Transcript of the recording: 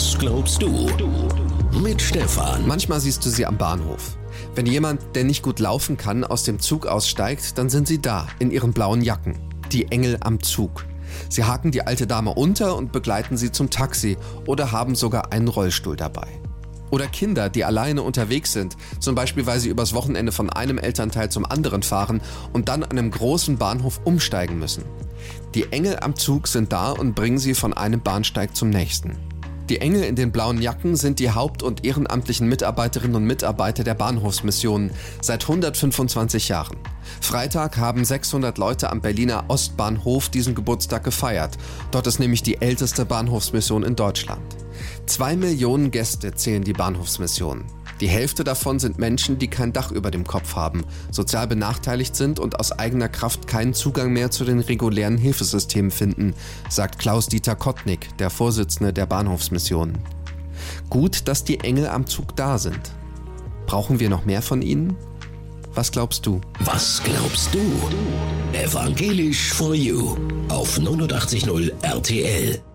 Was glaubst du? Mit Stefan. Manchmal siehst du sie am Bahnhof. Wenn jemand, der nicht gut laufen kann, aus dem Zug aussteigt, dann sind sie da, in ihren blauen Jacken. Die Engel am Zug. Sie haken die alte Dame unter und begleiten sie zum Taxi oder haben sogar einen Rollstuhl dabei. Oder Kinder, die alleine unterwegs sind, zum Beispiel weil sie übers Wochenende von einem Elternteil zum anderen fahren und dann an einem großen Bahnhof umsteigen müssen. Die Engel am Zug sind da und bringen sie von einem Bahnsteig zum nächsten. Die Engel in den blauen Jacken sind die haupt- und ehrenamtlichen Mitarbeiterinnen und Mitarbeiter der Bahnhofsmissionen seit 125 Jahren. Freitag haben 600 Leute am Berliner Ostbahnhof diesen Geburtstag gefeiert. Dort ist nämlich die älteste Bahnhofsmission in Deutschland. 2 Millionen Gäste zählen die Bahnhofsmissionen. Die Hälfte davon sind Menschen, die kein Dach über dem Kopf haben, sozial benachteiligt sind und aus eigener Kraft keinen Zugang mehr zu den regulären Hilfesystemen finden, sagt Klaus-Dieter Kottnick, der Vorsitzende der Bahnhofsmissionen. Gut, dass die Engel am Zug da sind. Brauchen wir noch mehr von ihnen? Was glaubst du? Was glaubst du? Evangelisch for You auf 89.0 RTL.